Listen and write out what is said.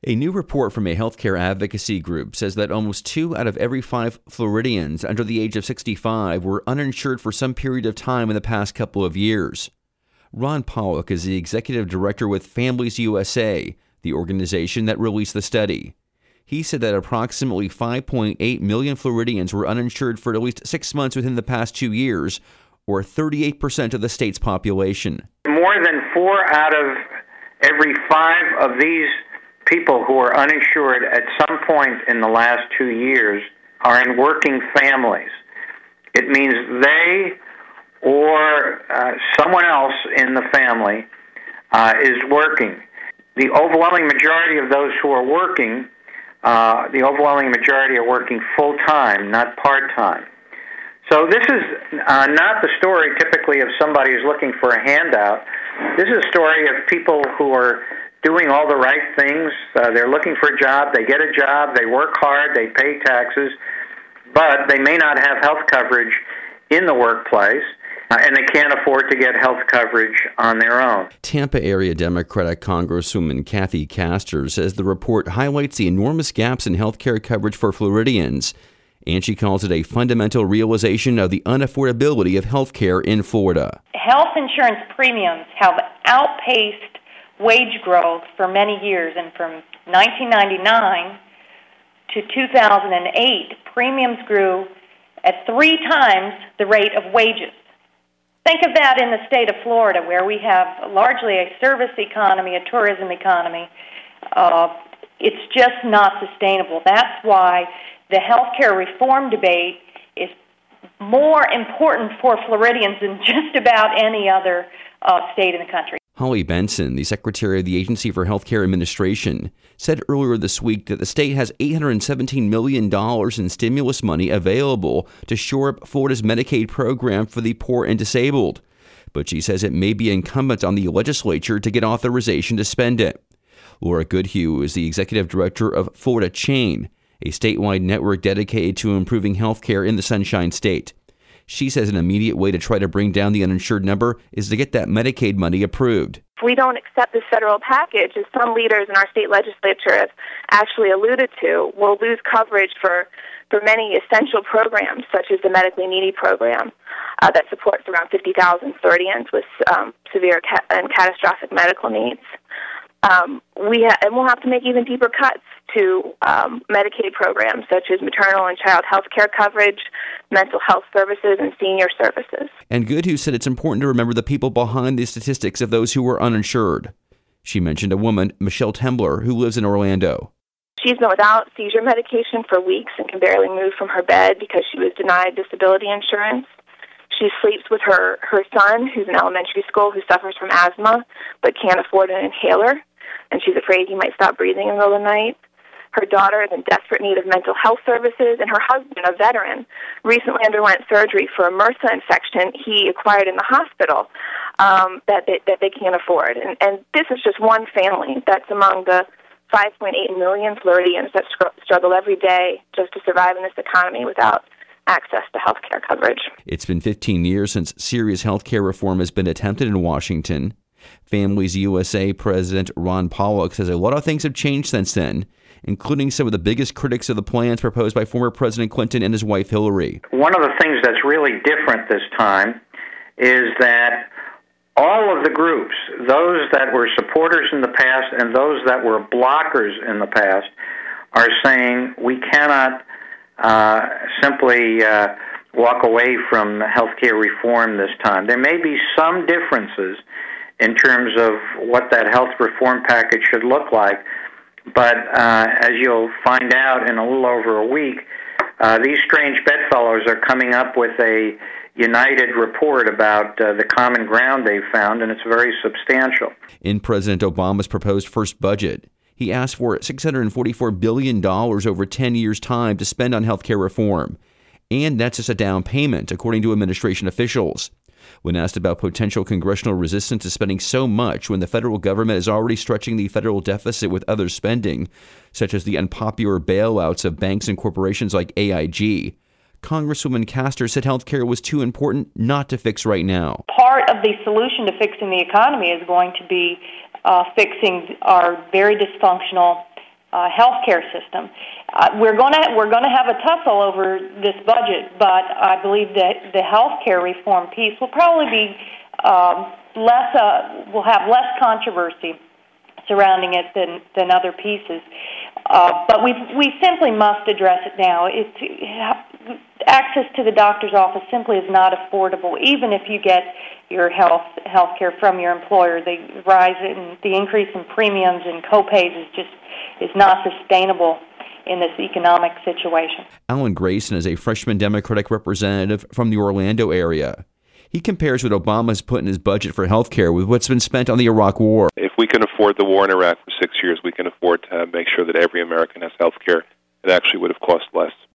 A new report from a healthcare advocacy group says that almost 2 out of every 5 Floridians under the age of 65 were uninsured for some period of time in the past couple of years. Ron Pollock is the executive director with Families USA, the organization that released the study. He said that approximately 5.8 million Floridians were uninsured for at least 6 months within the past 2 years, or 38% of the state's population. More than 4 out of every 5 of these people who are uninsured at some point in the last 2 years are in working families. It means they or someone else in the family is working. The overwhelming majority of those who are working, the overwhelming majority are working full-time, not part-time. So this is not the story typically of somebody who's looking for a handout. This is a story of people who are doing all the right things. They're looking for a job, they get a job, they work hard, they pay taxes, but they may not have health coverage in the workplace, and they can't afford to get health coverage on their own. Tampa area Democratic Congresswoman Kathy Castor says the report highlights the enormous gaps in health care coverage for Floridians, and she calls it a fundamental realization of the unaffordability of health care in Florida. Health insurance premiums have outpaced wage growth for many years, and from 1999 to 2008, premiums grew at 3 times the rate of wages. Think of that in the state of Florida, where we have largely a service economy, a tourism economy. It's just not sustainable. That's why the healthcare reform debate is more important for Floridians than just about any other state in the country. Holly Benson, the Secretary of the Agency for Healthcare Administration, said earlier this week that the state has $817 million in stimulus money available to shore up Florida's Medicaid program for the poor and disabled. But she says it may be incumbent on the legislature to get authorization to spend it. Laura Goodhue is the Executive Director of Florida Chain, a statewide network dedicated to improving healthcare in the Sunshine State. She says an immediate way to try to bring down the uninsured number is to get that Medicaid money approved. If we don't accept this federal package, as some leaders in our state legislature have actually alluded to, we'll lose coverage for many essential programs, such as the medically needy program that supports around 50,000 Floridians with severe and catastrophic medical needs. And we'll have to make even deeper cuts to Medicaid programs such as maternal and child health care coverage, mental health services, and senior services. And Goodhue said it's important to remember the people behind the statistics of those who are uninsured. She mentioned a woman, Michelle Tembler, who lives in Orlando. She's been without seizure medication for weeks and can barely move from her bed because she was denied disability insurance. She sleeps with her son, who's in elementary school, who suffers from asthma but can't afford an inhaler, and she's afraid he might stop breathing in the middle of the night. Her daughter is in desperate need of mental health services, and her husband, a veteran, recently underwent surgery for a MRSA infection he acquired in the hospital that they can't afford. And this is just one family that's among the 5.8 million Floridians that struggle every day just to survive in this economy without access to health care coverage. It's been 15 years since serious health care reform has been attempted in Washington. Families USA President Ron Pollock says a lot of things have changed since then, including some of the biggest critics of the plans proposed by former President Clinton and his wife Hillary. One of the things that's really different this time is that all of the groups, those that were supporters in the past and those that were blockers in the past, are saying we cannot simply walk away from healthcare reform this time. There may be some differences in terms of what that health reform package should look like, but as you'll find out in a little over a week, these strange bedfellows are coming up with a united report about the common ground they've found, and it's very substantial. In President Obama's proposed first budget, he asked for $644 billion over 10 years' time to spend on health care reform. And that's just a down payment, according to administration officials. When asked about potential congressional resistance to spending so much when the federal government is already stretching the federal deficit with other spending, such as the unpopular bailouts of banks and corporations like AIG, Congresswoman Castor said health care was too important not to fix right now. Part of the solution to fixing the economy is going to be fixing our very dysfunctional healthcare system. We're going to have a tussle over this budget, but I believe that the healthcare reform piece will probably be will have less controversy surrounding it than other pieces. But we simply must address it now. Access to the doctor's office simply is not affordable, even if you get your health care from your employer. The rise in the increase in premiums and co-pays is not sustainable in this economic situation. Alan Grayson is a freshman Democratic representative from the Orlando area. He compares what Obama has put in his budget for health care with what's been spent on the Iraq War. If we can afford the war in Iraq for 6 years, we can afford to make sure that every American has health care. It actually would have cost less.